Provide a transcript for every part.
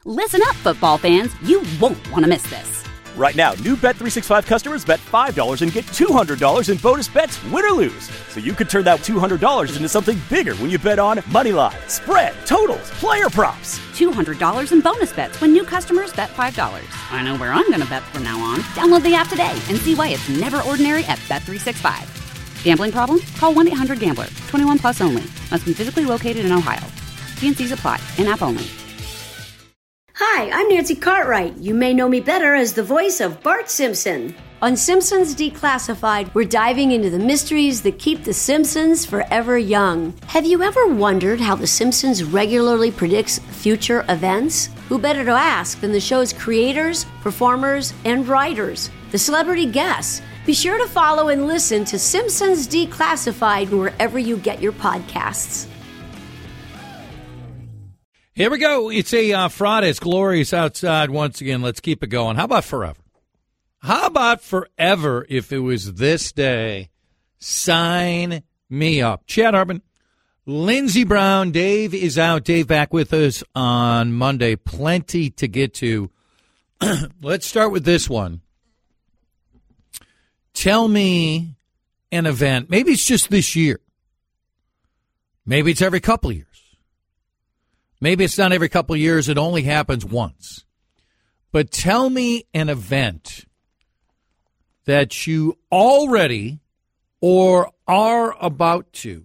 Listen up, football fans. You won't want to miss this. Right now, new Bet365 customers bet $5 and get $200 in bonus bets, win or lose. So you could turn that $200 into something bigger when you bet on money line, spread, totals, player props. $200 in bonus bets when new customers bet $5. I know where I'm going to bet from now on. Download the app today and see why it's never ordinary at Bet365. Gambling problem? Call 1-800-GAMBLER. 21 plus only. Must be physically located in Ohio. T&Cs apply. In-app only. Hi, I'm Nancy Cartwright. You may know me better as the voice of Bart Simpson. On Simpsons Declassified, we're diving into the mysteries that keep the Simpsons forever young. Have you ever wondered how the Simpsons regularly predicts future events? Who better to ask than the show's creators, performers, and writers, the celebrity guests? Be sure to follow and listen to Simpsons Declassified wherever you get your podcasts. Here we go. It's a Friday. It's glorious outside once again. Let's keep it going. How about forever? How about forever if it was this day? Sign me up. Chad Harbin, Lindsey Brown, Dave is out. Dave back with us on Monday. Plenty to get to. Let's start with this one. Tell me an event. Maybe it's just this year. Maybe it's every couple of years. Maybe it's not every couple of years. It only happens once. But tell me an event that you already or are about to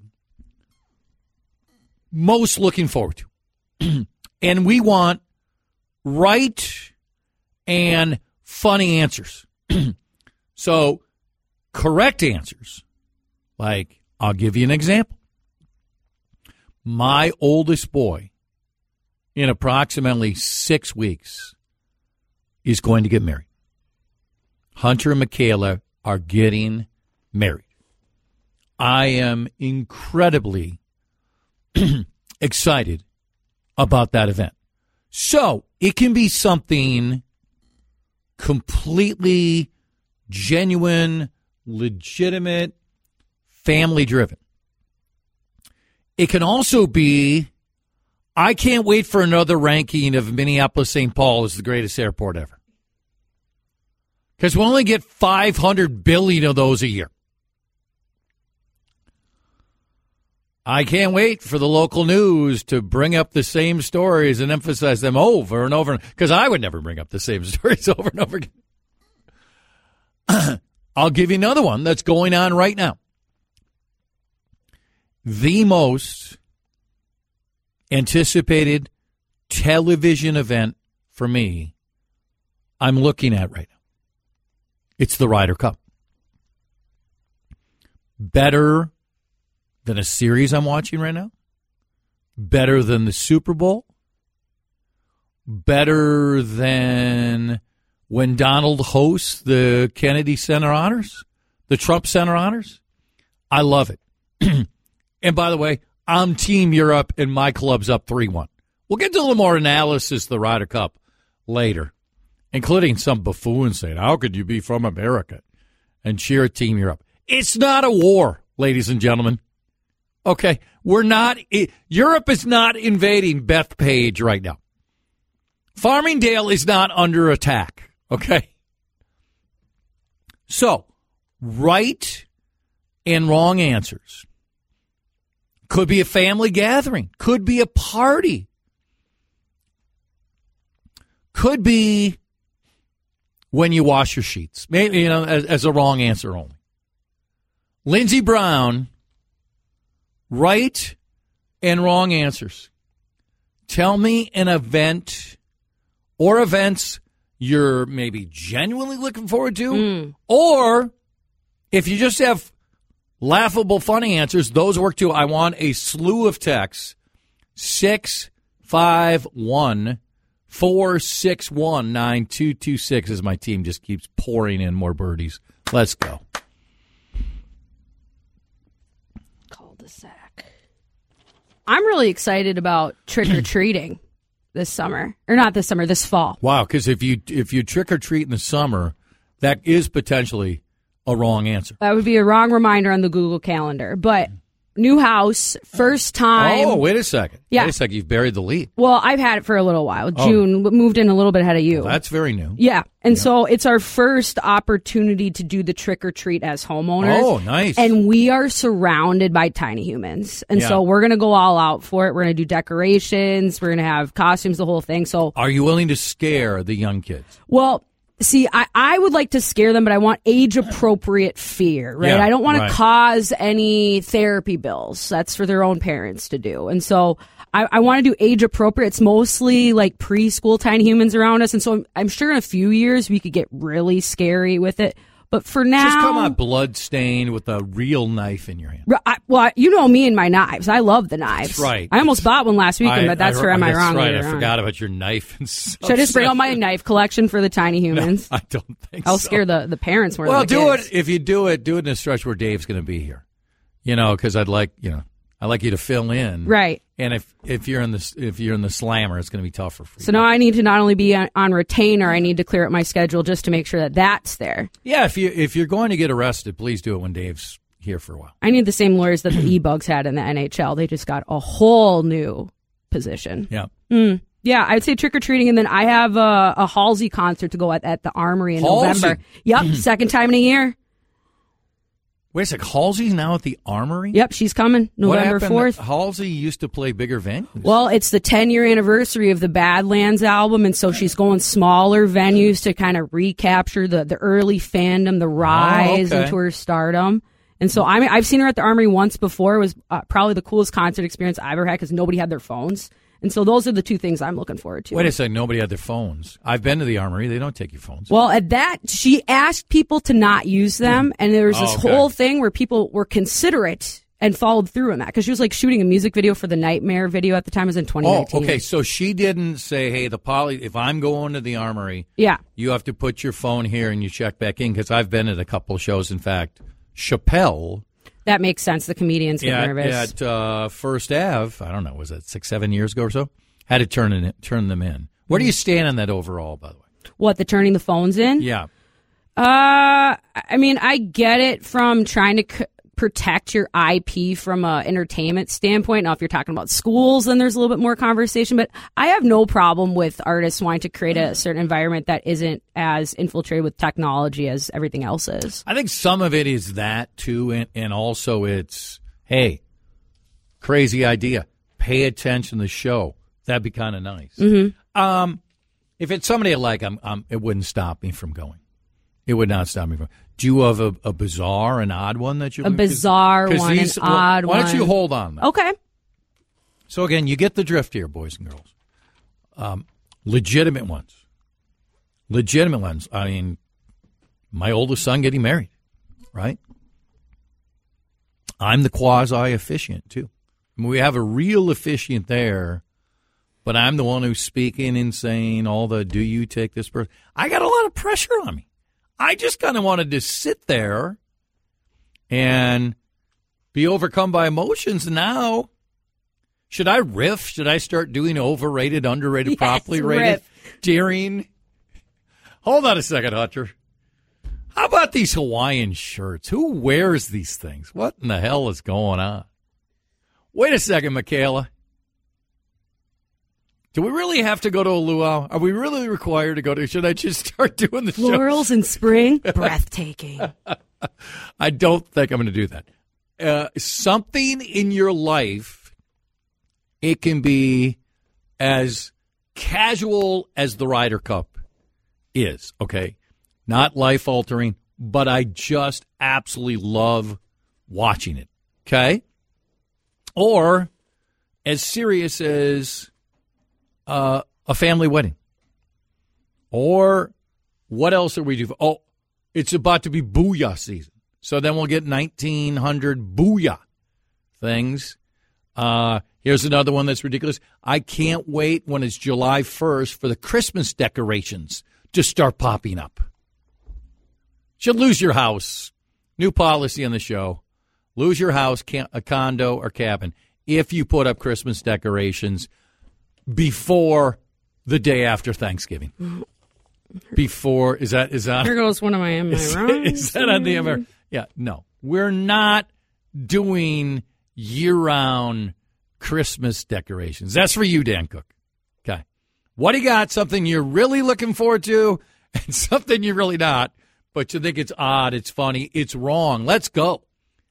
most looking forward to. And we want right and funny answers. So correct answers. Like, I'll give you an example. My oldest boy, in approximately 6 weeks, is going to get married. Hunter and Michaela are getting married. I am incredibly excited about that event. So it can be something completely genuine, legitimate, family-driven. It can also be, I can't wait for another ranking of Minneapolis-St. Paul as the greatest airport ever. Because we only get 500 billion of those a year. I can't wait for the local news to bring up the same stories and emphasize them over and over. Because I would never bring up the same stories over and over again. I'll give you another one that's going on right now. The most anticipated television event for me I'm looking at right now. It's the Ryder Cup. Better than a series I'm watching right now. Better than the Super Bowl. Better than when Donald hosts the Kennedy Center Honors, the Trump Center Honors. I love it. And by the way, I'm Team Europe, and my club's up 3-1. We'll get to a little more analysis of the Ryder Cup later, including some buffoon saying, how could you be from America and cheer Team Europe? It's not a war, ladies and gentlemen. Okay, Europe is not invading Bethpage right now. Farmingdale is not under attack, okay? So, right and wrong answers. Could be a family gathering. Could be a party. Could be when you wash your sheets. Maybe, as a wrong answer only. Lindsey Brown, right and wrong answers. Tell me an event or events you're maybe genuinely looking forward to. Or if you just have laughable, funny answers, those work too. I want a slew of texts. 651-461-9226 as my team just keeps pouring in more birdies. Let's go. Cul-de-sac. I'm really excited about trick-or-treating this summer. Or not this summer, this fall. Wow, because if you trick-or-treat in the summer, that is potentially a wrong answer. That would be a wrong reminder on the Google Calendar. But new house, first time. Oh, wait a second. Yeah. Wait a second. You've buried the lead. Well, I've had it for a little while. June moved in a little bit ahead of you. Well, that's very new. Yeah. And so it's our first opportunity to do the trick or treat as homeowners. Oh, nice. And we are surrounded by tiny humans. And so we're going to go all out for it. We're going to do decorations. We're going to have costumes, the whole thing. So are you willing to scare the young kids? Well, see, I would like to scare them, but I want age-appropriate fear, right? Yeah, I don't want right. to cause any therapy bills. That's for their own parents to do. And so I want to do age-appropriate. It's mostly like preschool tiny humans around us. And so I'm sure in a few years we could get really scary with it. But for now... Just come out blood-stained with a real knife in your hand. Well, you know me and my knives. I love the knives. That's right. I almost bought one last weekend, but that's where am I wrong? Right, I later on. forgot about your knife and stuff. Should I just bring out my knife collection for the tiny humans? No, I don't think I'll so. scare the parents more Well, than the do kids. it. If you do it in a stretch where Dave's going to be here. Because I'd like you to fill in. Right. And if you're in the slammer, it's going to be tougher for you. So now I need to not only be on retainer, I need to clear up my schedule just to make sure that that's there. Yeah, if you're going to get arrested, please do it when Dave's here for a while. I need the same lawyers that the E-Bugs had in the NHL. They just got a whole new position. Yeah. Yeah, I'd say trick-or-treating, and then I have a Halsey concert to go at the Armory in Halsey? November. Yep, second time in a year. Wait a sec, Halsey's now at the Armory? Yep, she's coming November 4th. Halsey used to play bigger venues. Well, it's the 10-year anniversary of the Badlands album, and so she's going smaller venues to kind of recapture the early fandom, the rise into her stardom. And so I've seen her at the Armory once before. It was probably the coolest concert experience I ever had because nobody had their phones. And so those are the two things I'm looking forward to. Wait a second, nobody had their phones. I've been to the Armory. They don't take your phones. Well, at that, she asked people to not use them, and there was this whole thing where people were considerate and followed through on that because she was like shooting a music video for the Nightmare video at the time. It was in 2019. Oh, okay. So she didn't say, hey, if I'm going to the Armory, you have to put your phone here and you check back in because I've been at a couple of shows. In fact, Chappelle. That makes sense. The comedians get nervous. At First Ave, I don't know, was that 6-7 years ago or so? Had to turn them in. Where do you stand on that overall, by the way? What, the turning the phones in? Yeah. I mean, I get it from trying to protect your IP from an entertainment standpoint. Now, if you're talking about schools, then there's a little bit more conversation. But I have no problem with artists wanting to create a certain environment that isn't as infiltrated with technology as everything else is. I think some of it is that, too, and also it's, hey, crazy idea. Pay attention to the show. That'd be kind of nice. Mm-hmm. If it's somebody I like, it wouldn't stop me from going. It would not stop me from. Do you have a bizarre, an odd one that you? A bizarre one, an odd one. Why don't you hold on? Then? Okay. So again, you get the drift here, boys and girls. Legitimate ones. Legitimate ones. I mean, my oldest son getting married, right? I'm the quasi officiant too. I mean, we have a real officiant there. But I'm the one who's speaking and saying all the, do you take this person? I got a lot of pressure on me. I just kind of wanted to sit there and be overcome by emotions. Now, should I riff? Should I start doing overrated, underrated, properly rated? Daring? Hold on a second, Hunter. How about these Hawaiian shirts? Who wears these things? What in the hell is going on? Wait a second, Michaela. Do we really have to go to a luau? Are we really required to go to? Should I just start doing the show? Florals in spring, breathtaking. I don't think I'm going to do that. Something in your life, it can be as casual as the Ryder Cup is, okay? Not life-altering, but I just absolutely love watching it, okay? Or as serious as a family wedding. Or what else are we doing? Oh, it's about to be booyah season. So then we'll get 1900 booyah things. Here's another one that's ridiculous. I can't wait when it's July 1st for the Christmas decorations to start popping up. Should lose your house. New policy on the show. Lose your house, a condo, or cabin if you put up Christmas decorations before the day after Thanksgiving. Before, is that? Here goes one of am I wrong? Is that on the American? Yeah, no. We're not doing year-round Christmas decorations. That's for you, Dan Cook. Okay. What do you got? Something you're really looking forward to and something you're really not, but you think it's odd, it's funny, it's wrong. Let's go.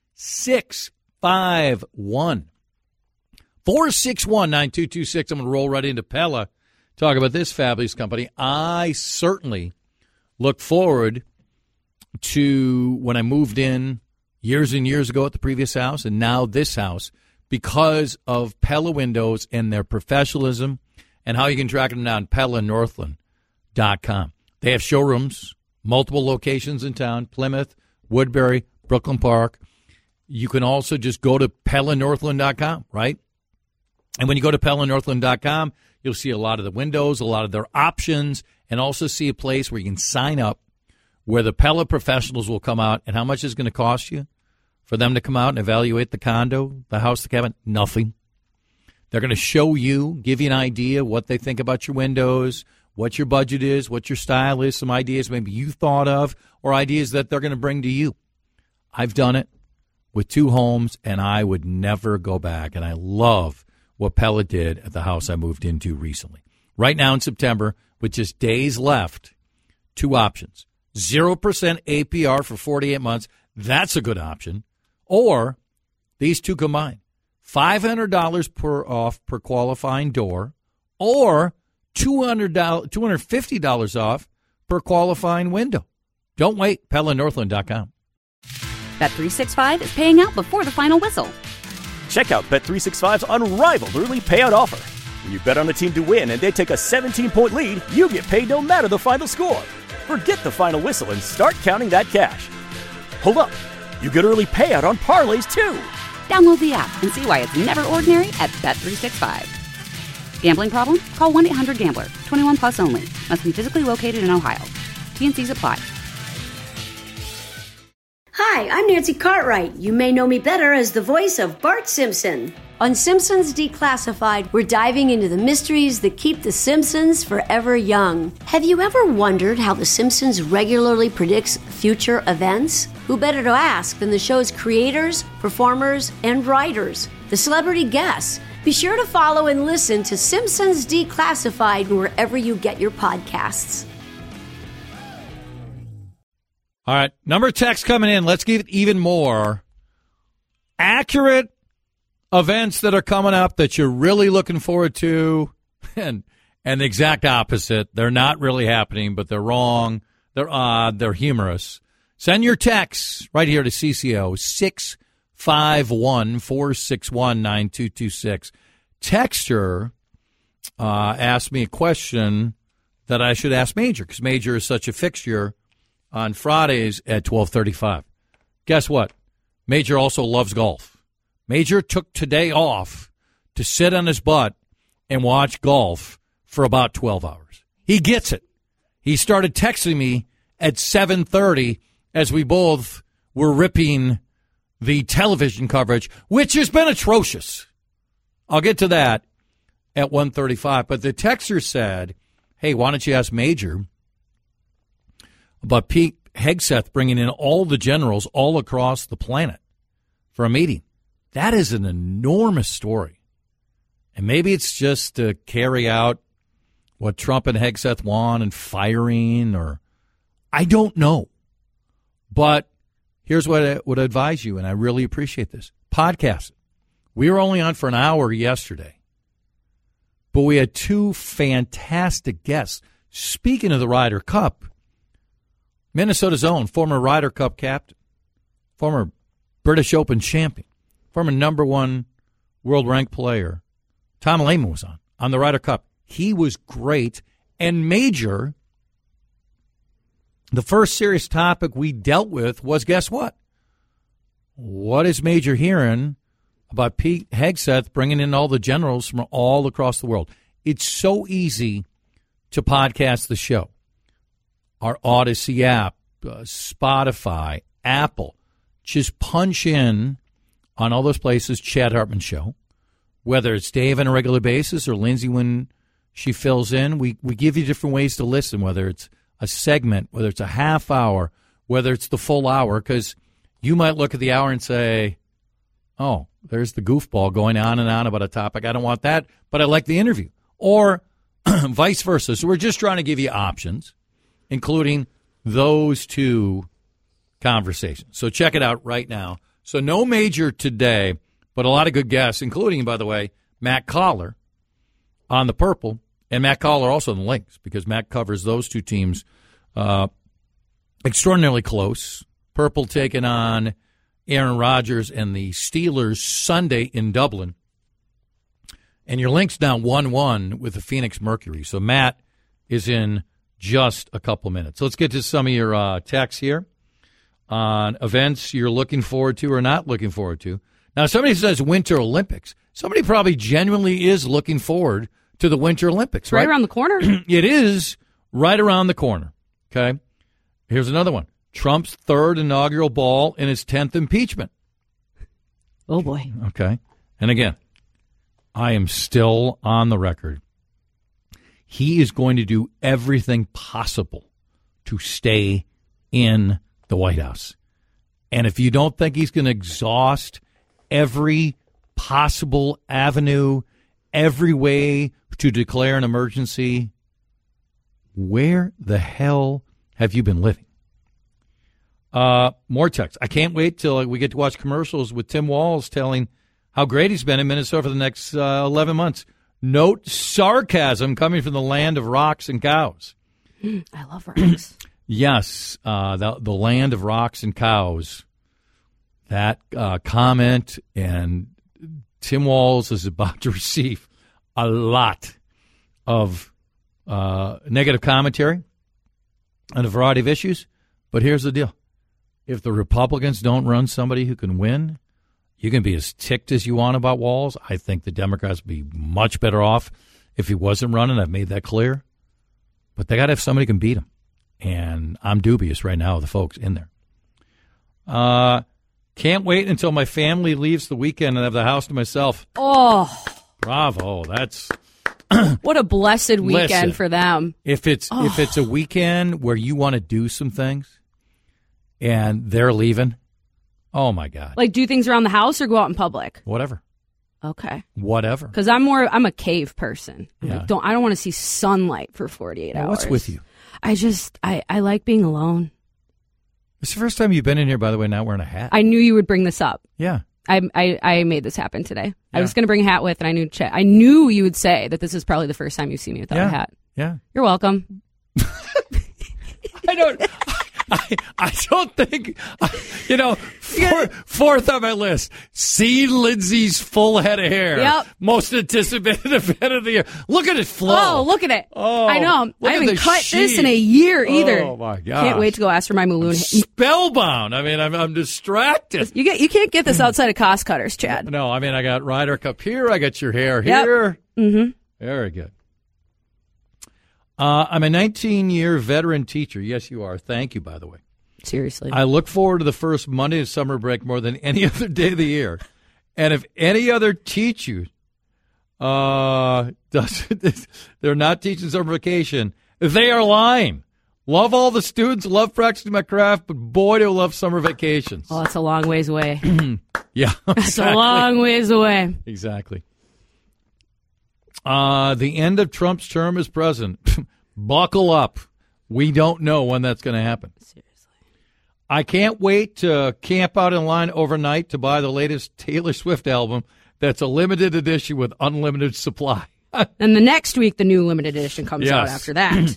651 461 9226. I'm going to roll right into Pella, talk about this fabulous company. I certainly look forward to when I moved in years and years ago at the previous house and now this house because of Pella Windows and their professionalism and how you can track them down, PellaNorthland.com. They have showrooms, multiple locations in town, Plymouth, Woodbury, Brooklyn Park. You can also just go to PellaNorthland.com, right? And when you go to PellaNorthland.com, you'll see a lot of the windows, a lot of their options, and also see a place where you can sign up where the Pella professionals will come out. And how much is it going to cost you for them to come out and evaluate the condo, the house, the cabin? Nothing. They're going to show you, give you an idea what they think about your windows, what your budget is, what your style is, some ideas maybe you thought of, or ideas that they're going to bring to you. I've done it with 2 homes, and I would never go back. And I love what Pella did at the house I moved into recently. Right now in September, with just days left, 2 options. 0% APR for 48 months. That's a good option. Or these 2 combined. $500 off per qualifying door, or $250 off per qualifying window. Don't wait. PellaNorthland.com. Bet365 is paying out before the final whistle. Check out Bet365's unrivaled early payout offer. When you bet on a team to win and they take a 17-point lead, you get paid no matter the final score. Forget the final whistle and start counting that cash. Hold up. You get early payout on parlays, too. Download the app and see why it's never ordinary at Bet365. Gambling problem? Call 1-800-GAMBLER. 21 plus only. Must be physically located in Ohio. T&Cs apply. Hi, I'm Nancy Cartwright. You may know me better as the voice of Bart Simpson. On Simpsons Declassified, we're diving into the mysteries that keep The Simpsons forever young. Have you ever wondered how The Simpsons regularly predicts future events? Who better to ask than the show's creators, performers, and writers, the celebrity guests? Be sure to follow and listen to Simpsons Declassified wherever you get your podcasts. All right, number of texts coming in. Let's give it even more accurate events that are coming up that you're really looking forward to, and the exact opposite. They're not really happening, but they're wrong. They're odd. They're humorous. Send your texts right here to CCO 651-461-9226. Texter asked me a question that I should ask Major, because Major is such a fixture on Fridays at 12:35. Guess what? Major also loves golf. Major took today off to sit on his butt and watch golf for about 12 hours. He gets it. He started texting me at 7:30 as we both were ripping the television coverage, which has been atrocious. I'll get to that at 1:35. But the texter said, hey, why don't you ask Major about Pete Hegseth bringing in all the generals all across the planet for a meeting? That is an enormous story. And maybe it's just to carry out what Trump and Hegseth want and firing, or I don't know. But here's what I would advise you, and I really appreciate this. Podcast it. We were only on for an hour yesterday, but we had 2 fantastic guests. Speaking of the Ryder Cup, Minnesota's own former Ryder Cup captain, former British Open champion, former #1 world-ranked player, Tom Lehman was on the Ryder Cup. He was great. And Major, the first serious topic we dealt with was, guess what? What is Major hearing about Pete Hegseth bringing in all the generals from all across the world? It's so easy to podcast the show. Our Odyssey app, Spotify, Apple. Just punch in on all those places, Chad Hartman Show. Whether it's Dave on a regular basis or Lindsay when she fills in, we give you different ways to listen, whether it's a segment, whether it's a half hour, whether it's the full hour, because you might look at the hour and say, oh, there's the goofball going on and on about a topic. I don't want that, but I like the interview. Or vice versa. So we're just trying to give you options, including those two conversations. So check it out right now. So no major today, but a lot of good guests, including, by the way, Matt Collar on the Purple, and Matt Collar also on the Lynx, because Matt covers those two teams extraordinarily close. Purple taking on Aaron Rodgers and the Steelers Sunday in Dublin. And your Lynx down 1-1 with the Phoenix Mercury. So Matt is in just a couple minutes. So let's get to some of your texts here on events you're looking forward to or not looking forward to. Now, somebody says Winter Olympics. Somebody probably genuinely is looking forward to the Winter Olympics, right? Right around the corner. It is right around the corner, okay? Here's another one. Trump's third inaugural ball in his 10th impeachment. Oh, boy. Okay. And again, I am still on the record. He is going to do everything possible to stay in the White House. And if you don't think he's going to exhaust every possible avenue, every way to declare an emergency, where the hell have you been living? More text. I can't wait till we get to watch commercials with Tim Walz telling how great he's been in Minnesota for the next 11 months. Note sarcasm coming from the land of rocks and cows. I love rocks. Yes, the land of rocks and cows. That comment, and Tim Walz is about to receive a lot of negative commentary on a variety of issues. But here's the deal. If the Republicans don't run somebody who can win, you can be as ticked as you want about Walz. I think the Democrats would be much better off if he wasn't running. I've made that clear. But they got to have somebody who can beat him. And I'm dubious right now of the folks in there. Can't wait until my family leaves the weekend and have the house to myself. Oh. Bravo. That's what a blessed weekend for them. If it's a weekend where you want to do some things and they're leaving, oh, my God. Like do things around the house or go out in public? Whatever. Okay. Whatever. Because I'm a cave person. Yeah. Like, I don't want to see sunlight for 48 hours. What's with you? I like being alone. It's the first time you've been in here, by the way, not wearing a hat. I knew you would bring this up. Yeah. I made this happen today. Yeah. I was going to bring a hat with, and I knew you would say that this is probably the first time you've seen me without a hat. Yeah. You're welcome. I don't think, fourth on my list, see Lindsay's full head of hair. Yep. Most anticipated event of the year. Look at it flow. Oh, look at it. Oh, I know. I haven't cut sheet. this in a year either. Oh, my God. Can't wait to go ask for my Maloon. Spellbound. I mean, I'm distracted. You can't get this outside of Cost Cutters, Chad. No, I mean, I got Ryder Cup here. I got your hair here. Yep. Mm-hmm. Very good. I'm a 19-year veteran teacher. Yes, you are. Thank you, by the way. Seriously. I look forward to the first Monday of summer break more than any other day of the year. And if any other teacher they're not teaching summer vacation, they are lying. Love all the students, love practicing my craft, but boy, do I love summer vacations. Oh, it's a long ways away. Yeah. It's exactly. a long ways away. Exactly. The end of Trump's term as president. Buckle up. We don't know when that's going to happen. Seriously. I can't wait to camp out in line overnight to buy the latest Taylor Swift album that's a limited edition with unlimited supply. And the next week, the new limited edition comes out after that.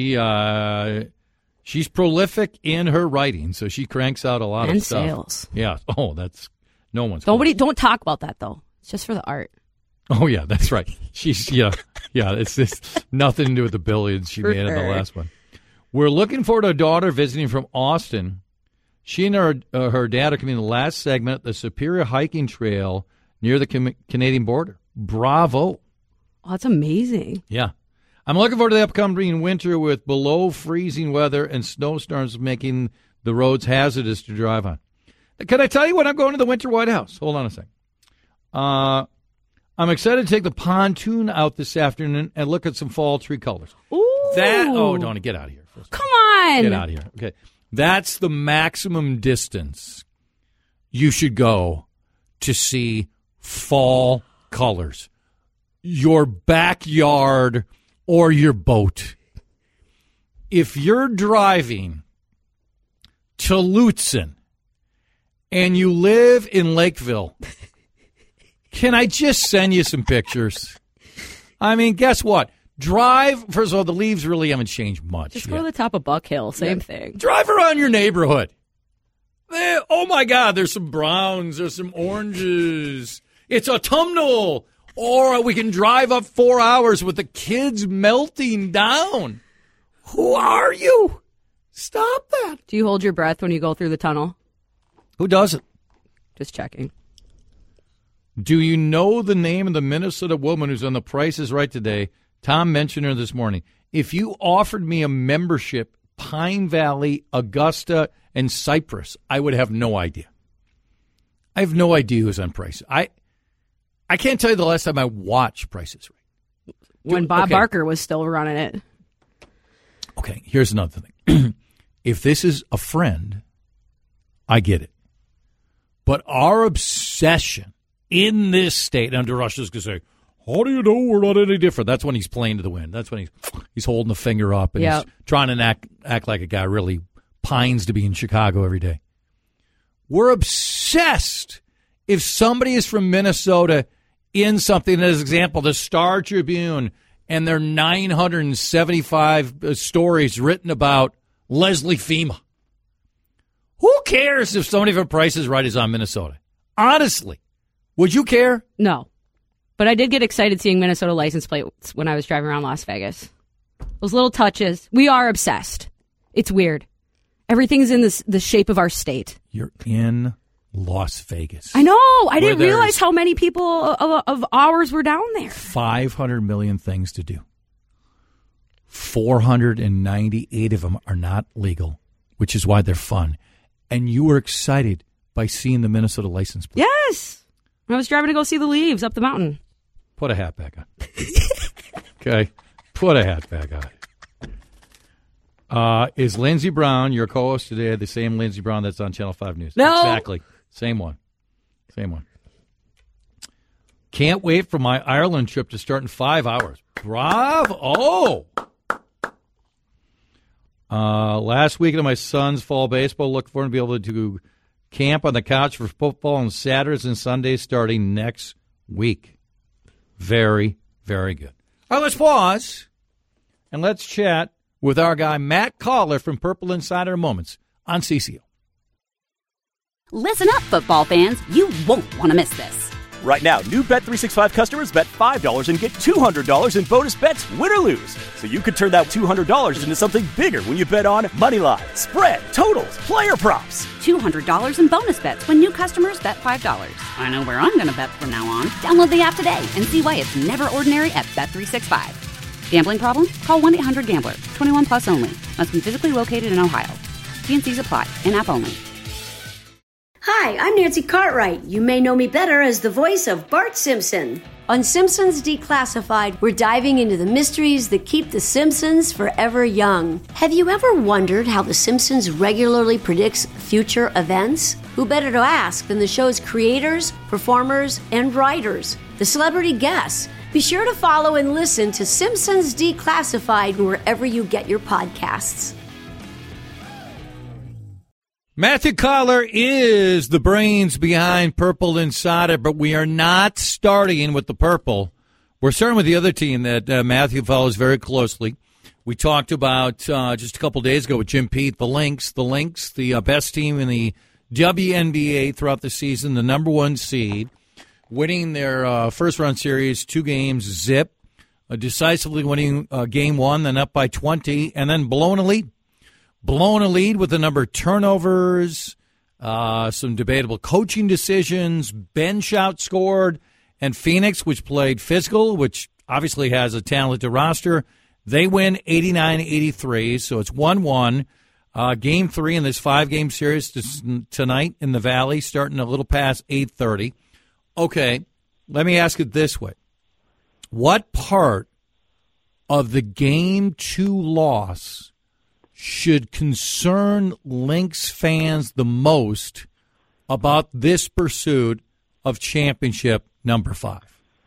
She's prolific in her writing, so she cranks out a lot and of stuff. sales. Yeah. Oh, that's no one's. Don't talk about that though. It's just for the art. Oh yeah, that's right. She's yeah. It's just nothing to do with the billions she made in the last one. We're looking forward to a daughter visiting from Austin. She and her dad are coming to the last segment at the Superior Hiking Trail near the Canadian border. Bravo. Oh, that's amazing. Yeah. I'm looking forward to the upcoming winter with below freezing weather and snowstorms making the roads hazardous to drive on. Can I tell you when I'm going to the Winter White House? Hold on a second. I'm excited to take the pontoon out this afternoon and look at some fall tree colors. Ooh. Don't get out of here. Come on. Get out of here. Okay. That's the maximum distance you should go to see fall colors. Your backyard or your boat. If you're driving to Lutsen and you live in Lakeville, can I just send you some pictures? I mean, guess what? Drive. First of all, the leaves really haven't changed much. Just go to the top of Buck Hill. Same thing. Drive around your neighborhood. Oh, my God. There's some browns. There's some oranges. It's autumnal. Or we can drive up 4 hours with the kids melting down. Who are you? Stop that. Do you hold your breath when you go through the tunnel? Who doesn't? Just checking. Do you know the name of the Minnesota woman who's on The Price is Right today? Tom mentioned her this morning. If you offered me a membership, Pine Valley, Augusta, and Cypress, I would have no idea. I have no idea who's on Price. I can't tell you the last time I watched Price is Right. When Bob Barker was still running it. Okay, here's another thing. If this is a friend, I get it. But our obsession in this state, and DeRush's going to say, how do you know we're not any different? That's when he's playing to the wind. That's when he's holding the finger up and he's trying to act like a guy really pines to be in Chicago every day. We're obsessed. If somebody is from Minnesota in something, as example, the Star Tribune, and there are 975 stories written about Leslie Fema. Who cares if somebody from Price is Right is on Minnesota? Honestly, would you care? No. But I did get excited seeing Minnesota license plates when I was driving around Las Vegas. Those little touches. We are obsessed. It's weird. Everything's in the shape of our state. You're in Las Vegas. I know. I didn't realize how many people of ours were down there. 500 million things to do. 498 of them are not legal, which is why they're fun. And you were excited by seeing the Minnesota license plate. Yes. I was driving to go see the Leaves up the mountain. Put a hat back on. Okay? Put a hat back on. Is Lindsey Brown, your co-host today, the same Lindsey Brown that's on Channel 5 News? No. Exactly. Same one. Can't wait for my Ireland trip to start in 5 hours. Bravo. Last weekend of my son's fall baseball. Look forward to be able to camp on the couch for football on Saturdays and Sundays starting next week. Very, very good. All right, let's pause and let's chat with our guy Matt Collar from Purple Insider Moments on CCO. Listen up, football fans. You won't want to miss this. Right now, new Bet365 customers bet $5 and get $200 in bonus bets, win or lose. So you could turn that $200 into something bigger when you bet on money line, spread, totals, player props. $200 in bonus bets when new customers bet $5. I know where I'm going to bet from now on. Download the app today and see why it's never ordinary at Bet365. Gambling problem? Call 1-800-GAMBLER. 21 plus only. Must be physically located in Ohio. T&Cs apply. In-app only. Hi, I'm Nancy Cartwright. You may know me better as the voice of Bart Simpson. On Simpsons Declassified, we're diving into the mysteries that keep the Simpsons forever young. Have you ever wondered how the Simpsons regularly predicts future events? Who better to ask than the show's creators, performers, and writers, the celebrity guests? Be sure to follow and listen to Simpsons Declassified wherever you get your podcasts. Matthew Collar is the brains behind Purple Insider, but we are not starting with the Purple. We're starting with the other team that Matthew follows very closely. We talked about just a couple days ago with Jim Pete, the Lynx, the best team in the WNBA throughout the season, the number one seed, winning their first-round series, 2 games, zip, decisively winning game 1, then up by 20, and then blowing a lead. Blown a lead with a number of turnovers, some debatable coaching decisions, bench outscored, and Phoenix, which played physical, which obviously has a talented roster, they win 89-83, so it's 1-1. Game 3 in this 5-game series tonight in the Valley, starting a little past 8:30. Okay, let me ask it this way. What part of the Game 2 loss should concern Lynx fans the most about this pursuit of championship number 5?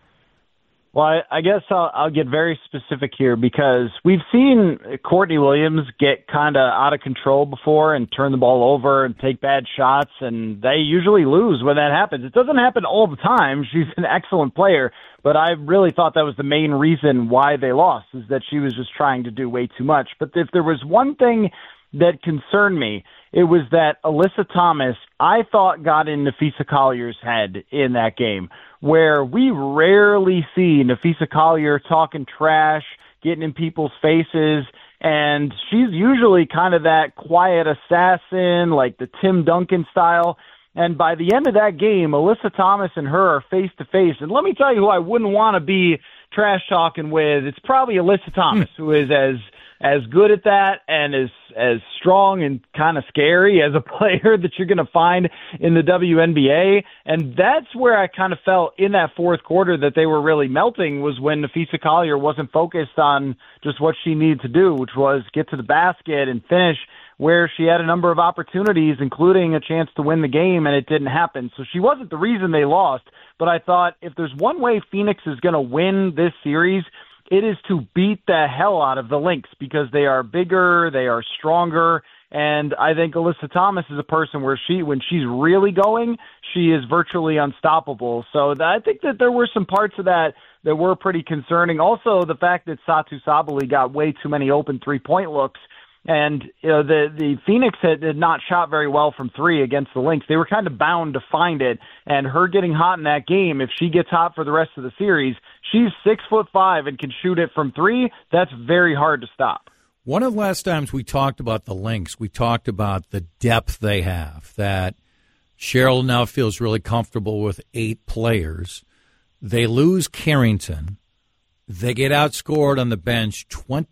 Well, I guess I'll get very specific here because we've seen Courtney Williams get kind of out of control before and turn the ball over and take bad shots, and they usually lose when that happens. It doesn't happen all the time. She's an excellent player, but I really thought that was the main reason why they lost, is that she was just trying to do way too much. But if there was one thing that concerned me, it was that Alyssa Thomas, I thought, got in Napheesa Collier's head in that game, where we rarely see Napheesa Collier talking trash, getting in people's faces, and she's usually kind of that quiet assassin, like the Tim Duncan style. And by the end of that game, Alyssa Thomas and her are face-to-face. And let me tell you who I wouldn't want to be trash-talking with. It's probably Alyssa Thomas, who is as good at that and as strong and kind of scary as a player that you're going to find in the WNBA. And that's where I kind of felt in that fourth quarter that they were really melting, was when Napheesa Collier wasn't focused on just what she needed to do, which was get to the basket and finish, where she had a number of opportunities, including a chance to win the game, and it didn't happen. So she wasn't the reason they lost, but I thought if there's one way Phoenix is going to win this series, it is to beat the hell out of the Lynx, because they are bigger, they are stronger, and I think Alyssa Thomas is a person where when she's really going, she is virtually unstoppable. So I think that there were some parts of that were pretty concerning. Also, the fact that Satu Sabally got way too many open three-point looks, and the Phoenix had not shot very well from three against the Lynx. They were kind of bound to find it, and her getting hot in that game, if she gets hot for the rest of the series, she's 6'5" and can shoot it from three. That's very hard to stop. One of the last times we talked about the Lynx, we talked about the depth they have, that Cheryl now feels really comfortable with 8 players. They lose Carrington. They get outscored on the bench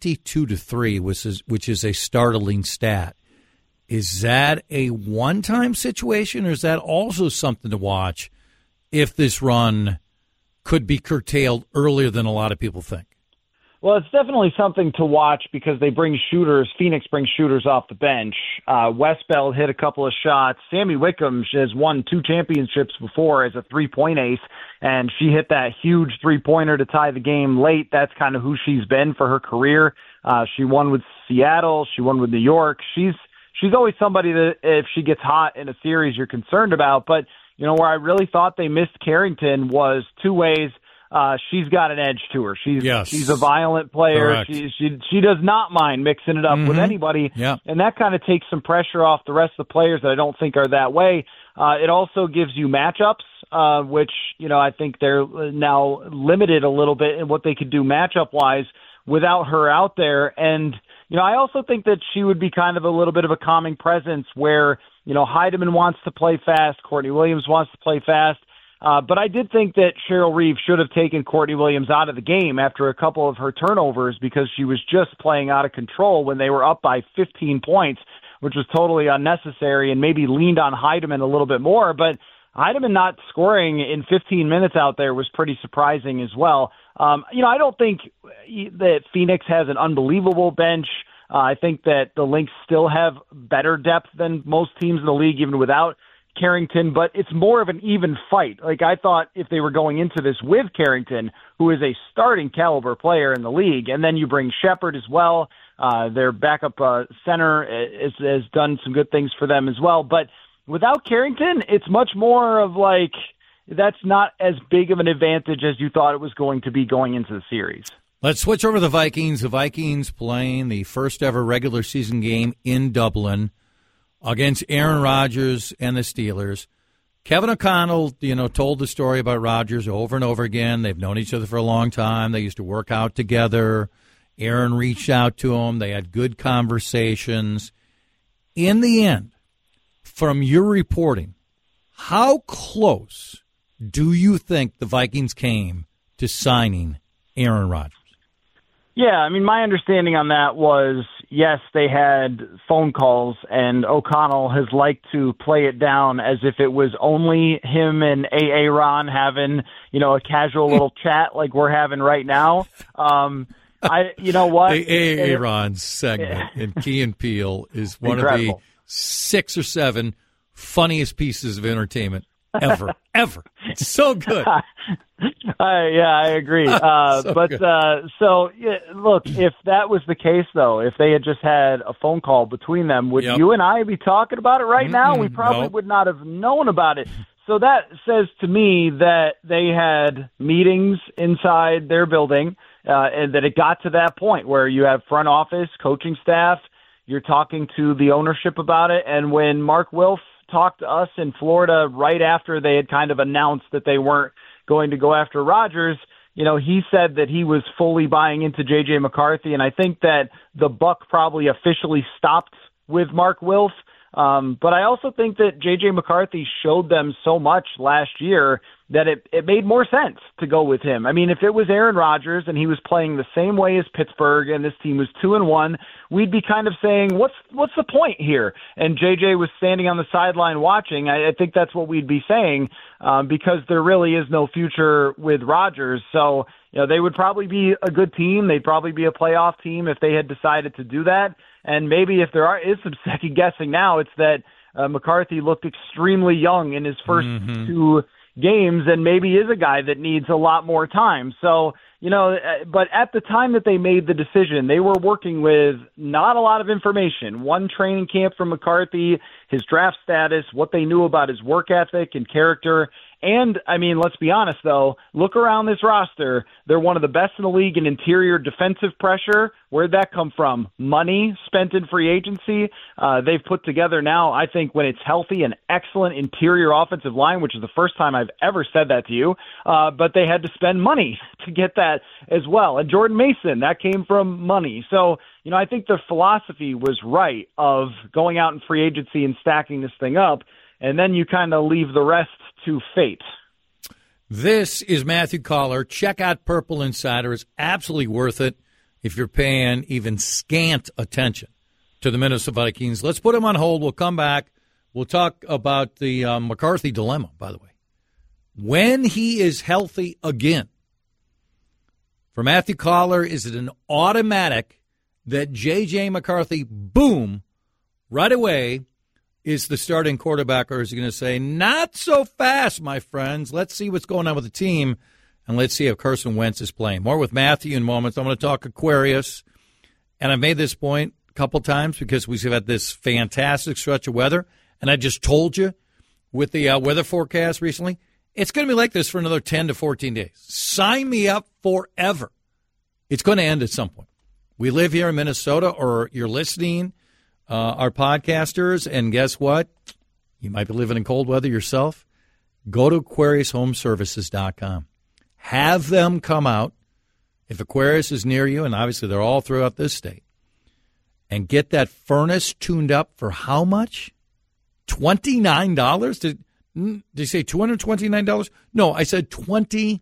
22-3, which is a startling stat. Is that a one-time situation, or is that also something to watch if this run could be curtailed earlier than a lot of people think? Well, it's definitely something to watch because they bring shooters. Phoenix brings shooters off the bench. Westbeld hit a couple of shots. Sammy Wickham has won 2 championships before as a three-point ace, and she hit that huge three-pointer to tie the game late. That's kind of who she's been for her career. She won with Seattle. She won with New York. She's always somebody that if she gets hot in a series you're concerned about. But, where I really thought they missed Carrington was 2 ways. She's got an edge to her. She's a violent player. She does not mind mixing it up with anybody, and that kind of takes some pressure off the rest of the players that I don't think are that way. It also gives you matchups, which I think they're now limited a little bit in what they could do matchup-wise without her out there. And I also think that she would be kind of a little bit of a calming presence where Heidemann wants to play fast, Courtney Williams wants to play fast. But I did think that Cheryl Reeve should have taken Courtney Williams out of the game after a couple of her turnovers because she was just playing out of control when they were up by 15 points, which was totally unnecessary, and maybe leaned on Heidemann a little bit more. But Heidemann not scoring in 15 minutes out there was pretty surprising as well. I don't think that Phoenix has an unbelievable bench. I think that the Lynx still have better depth than most teams in the league, even without Carrington, but it's more of an even fight. Like, I thought if they were going into this with Carrington, who is a starting caliber player in the league, and then you bring Shepard as well, their backup center has done some good things for them as well. But without Carrington, it's much more of like, that's not as big of an advantage as you thought it was going to be going into the series. Let's switch over to the Vikings. The Vikings playing the first ever regular season game in Dublin against Aaron Rodgers and the Steelers. Kevin O'Connell, told the story about Rodgers over and over again. They've known each other for a long time. They used to work out together. Aaron reached out to him. They had good conversations. In the end, from your reporting, how close do you think the Vikings came to signing Aaron Rodgers? Yeah, my understanding on that was, yes, they had phone calls, and O'Connell has liked to play it down as if it was only him and Aaron having, a casual little chat like we're having right now. You know what? Aaron's segment in Key and Peele is one incredible. of the 6 or 7 funniest pieces of entertainment ever. It's so good. I agree. Look, if that was the case, though, if they had just had a phone call between them, would you and I be talking about it right now? We probably would not have known about it. So that says to me that they had meetings inside their building, and that it got to that point where you have front office, coaching staff, you're talking to the ownership about it. And when Mark Wilf talked to us in Florida right after they had kind of announced that they weren't going to go after Rodgers, he said that he was fully buying into J.J. McCarthy. And I think that the buck probably officially stopped with Mark Wilf. But I also think that J.J. McCarthy showed them so much last year that it made more sense to go with him. I mean, if it was Aaron Rodgers and he was playing the same way as Pittsburgh and this team was 2-1, we'd be kind of saying, what's the point here? And J.J. was standing on the sideline watching. I think that's what we'd be saying, because there really is no future with Rodgers. So, they would probably be a good team. They'd probably be a playoff team if they had decided to do that. And maybe if there is some second guessing now, it's that McCarthy looked extremely young in his first two games and maybe is a guy that needs a lot more time. So, but at the time that they made the decision, they were working with not a lot of information. One training camp from McCarthy, his draft status, what they knew about his work ethic and character. And, I mean, let's be honest, though, look around this roster. They're one of the best in the league in interior defensive pressure. Where'd that come from? Money spent in free agency. They've put together now, I think, when it's healthy, an excellent interior offensive line, which is the first time I've ever said that to you. But they had to spend money to get that as well. And Jordan Mason, that came from money. So, I think the philosophy was right of going out in free agency and stacking this thing up. And then you kind of leave the rest to fate. This is Matthew Coller. Check out Purple Insider. It's absolutely worth it if you're paying even scant attention to the Minnesota Vikings. Let's put him on hold. We'll come back. We'll talk about the McCarthy dilemma, by the way. When he is healthy again, for Matthew Coller, is it an automatic that J.J. McCarthy, boom, right away, is the starting quarterback, or is he going to say, not so fast, my friends. Let's see what's going on with the team, and let's see if Carson Wentz is playing. More with Matthew in moments. I'm going to talk Aquarius, and I've made this point a couple times because we've had this fantastic stretch of weather, and I just told you with the weather forecast recently, it's going to be like this for another 10 to 14 days. Sign me up forever. It's going to end at some point. We live here in Minnesota, or you're listening, our podcasters, and guess what? You might be living in cold weather yourself. Go to AquariusHomeservices.com. Have them come out, if Aquarius is near you, and obviously they're all throughout this state, and get that furnace tuned up for how much? $29? Did you say $229? No, I said $29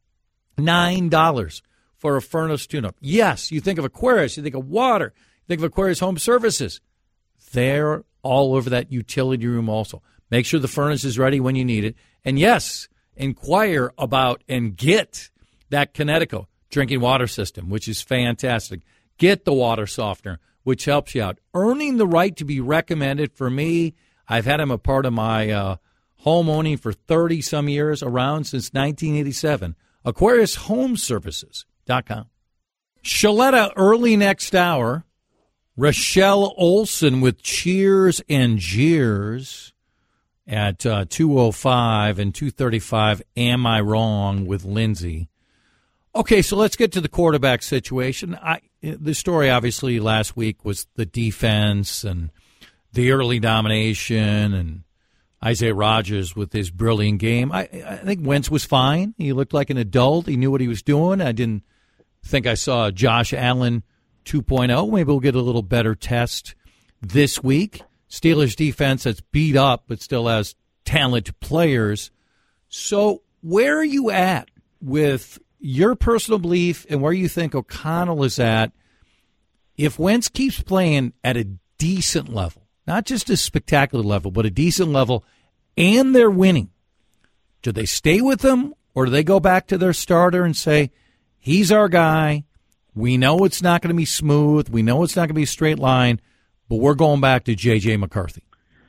for a furnace tune-up. Yes, you think of Aquarius, you think of water, you think of Aquarius Home Services. They're all over that utility room also. Make sure the furnace is ready when you need it. And yes, inquire about and get that Connecticut drinking water system, which is fantastic. Get the water softener, which helps you out. Earning the right to be recommended. For me, I've had him a part of my home owning for 30-some years, around since 1987. AquariusHomeservices.com. Shaletta, early next hour. Rochelle Olson with Cheers and Jeers at 2:05 and 2:35. Am I Wrong with Lindsay? Okay, so let's get to the quarterback situation. The story, obviously, last week was the defense and the early domination and Isaiah Rodgers with his brilliant game. I think Wentz was fine. He looked like an adult. He knew what he was doing. I didn't think I saw Josh Allen 2.0. Maybe we'll get a little better test this week. Steelers defense that's beat up but still has talented players. So where are you at with your personal belief and where you think O'Connell is at if Wentz keeps playing at a decent level, not just a spectacular level, but a decent level, and they're winning? Do they stay with him, or do they go back to their starter and say, he's our guy? We know it's not going to be smooth. We know it's not going to be a straight line, but we're going back to J.J. McCarthy.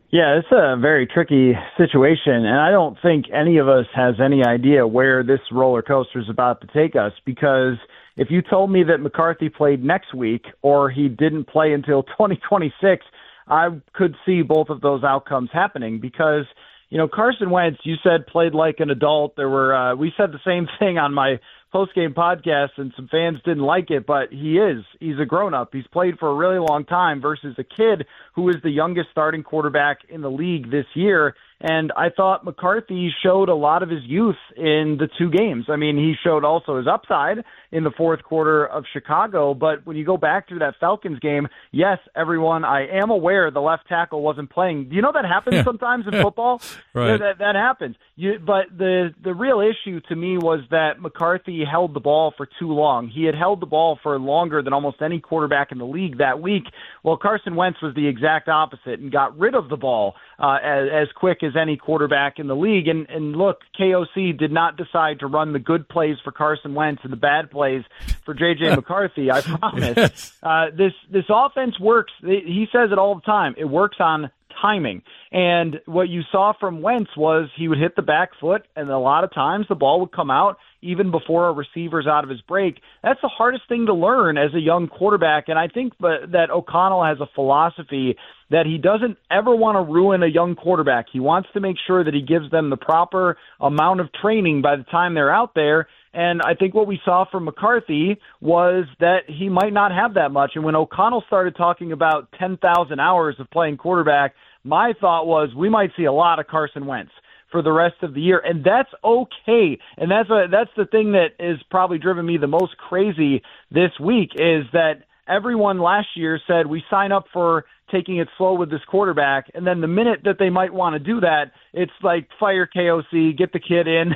Yeah, it's a very tricky situation, and I don't think any of us has any idea where this roller coaster is about to take us, because if you told me that McCarthy played next week or he didn't play until 2026, I could see both of those outcomes happening because, Carson Wentz, you said, played like an adult. We said the same thing on my post-game podcast, and some fans didn't like it, but he's a grown-up. He's played for a really long time versus a kid who is the youngest starting quarterback in the league this year. And I thought McCarthy showed a lot of his youth in the two games. I mean, he showed also his upside in the fourth quarter of Chicago. But when you go back to that Falcons game, yes, everyone, I am aware the left tackle wasn't playing. Do you know that happens sometimes in football? Right. That happens. But the real issue to me was that McCarthy held the ball for too long. He had held the ball for longer than almost any quarterback in the league that week. Well, Carson Wentz was the exact opposite and got rid of the ball as quick as any quarterback in the league. And look, KOC did not decide to run the good plays for Carson Wentz and the bad plays for J.J. McCarthy, I promise. Yes. This offense works. He says it all the time. It works on timing. And what you saw from Wentz was he would hit the back foot, and a lot of times the ball would come out even before a receiver's out of his break. That's the hardest thing to learn as a young quarterback, and I think that O'Connell has a philosophy that he doesn't ever want to ruin a young quarterback. He wants to make sure that he gives them the proper amount of training by the time they're out there. And I think what we saw from McCarthy was that he might not have that much. And when O'Connell started talking about 10,000 hours of playing quarterback, my thought was we might see a lot of Carson Wentz for the rest of the year, and that's okay. And that's the thing that is probably driven me the most crazy this week is that everyone last year said we sign up for taking it slow with this quarterback, and then the minute that they might want to do that, it's like fire KOC, get the kid in.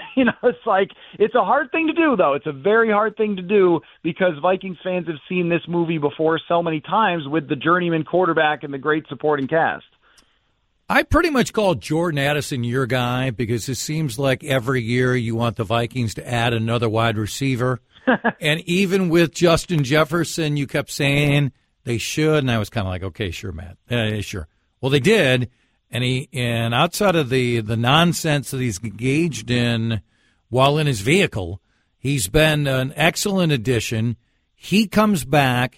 It's a hard thing to do, though. It's a very hard thing to do because Vikings fans have seen this movie before so many times with the journeyman quarterback and the great supporting cast. I pretty much call Jordan Addison your guy because it seems like every year you want the Vikings to add another wide receiver. And even with Justin Jefferson, you kept saying they should, and I was kind of like, okay, sure, Matt. Sure. Well, they did, and outside of the nonsense that he's engaged in while in his vehicle, he's been an excellent addition. He comes back.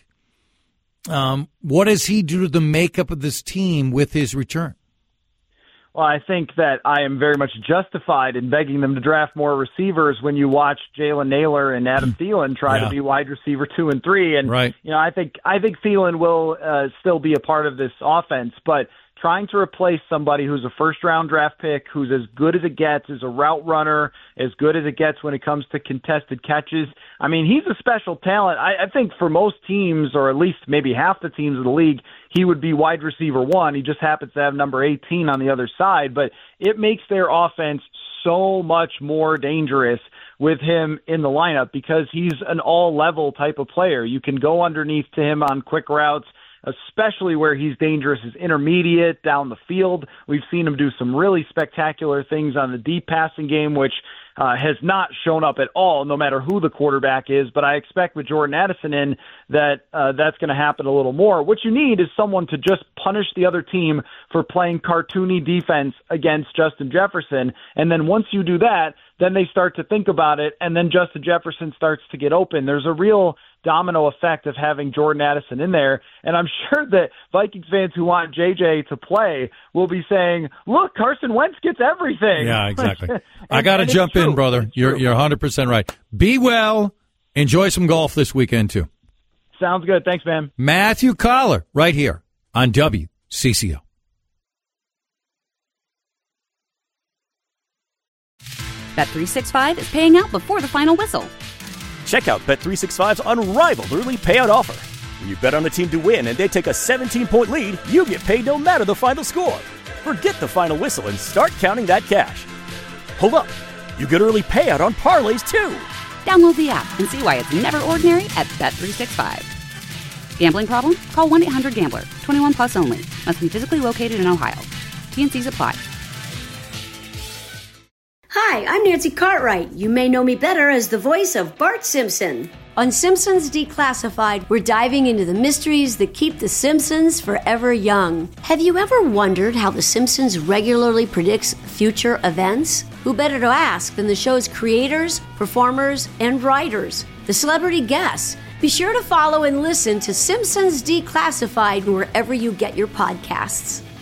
What does he do to the makeup of this team with his return? Well, I think that I am very much justified in begging them to draft more receivers when you watch Jalen Naylor and Adam Thielen try to be wide receiver 2 and 3. And, right. I think Thielen will still be a part of this offense, but trying to replace somebody who's a first-round draft pick, who's as good as it gets, is a route runner, as good as it gets when it comes to contested catches. I mean, he's a special talent. I think for most teams, or at least maybe half the teams in the league, he would be wide receiver 1. He just happens to have number 18 on the other side. But it makes their offense so much more dangerous with him in the lineup because he's an all-level type of player. You can go underneath to him on quick routes, especially where he's dangerous is intermediate down the field. We've seen him do some really spectacular things on the deep passing game, which has not shown up at all, no matter who the quarterback is. But I expect with Jordan Addison in that that's going to happen a little more. What you need is someone to just punish the other team for playing cartoony defense against Justin Jefferson. And then once you do that, then they start to think about it, and then Justin Jefferson starts to get open. There's a real domino effect of having Jordan Addison in there, and I'm sure that Vikings fans who want JJ to play will be saying, look, Carson Wentz gets everything. Yeah, exactly. I got to jump in, brother. You're 100% right. Be well. Enjoy some golf this weekend, too. Sounds good. Thanks, man. Matthew Collar, right here on WCCO. Bet365 is paying out before the final whistle. Check out Bet365's unrivaled early payout offer. When you bet on a team to win and they take a 17-point lead, you get paid no matter the final score. Forget the final whistle and start counting that cash. Hold up. You get early payout on parlays, too. Download the app and see why it's never ordinary at Bet365. Gambling problem? Call 1-800-GAMBLER. 21 plus only. Must be physically located in Ohio. T&Cs apply. Hi, I'm Nancy Cartwright. You may know me better as the voice of Bart Simpson. On Simpsons Declassified, we're diving into the mysteries that keep The Simpsons forever young. Have you ever wondered how The Simpsons regularly predicts future events? Who better to ask than the show's creators, performers, and writers, the celebrity guests? Be sure to follow and listen to Simpsons Declassified wherever you get your podcasts.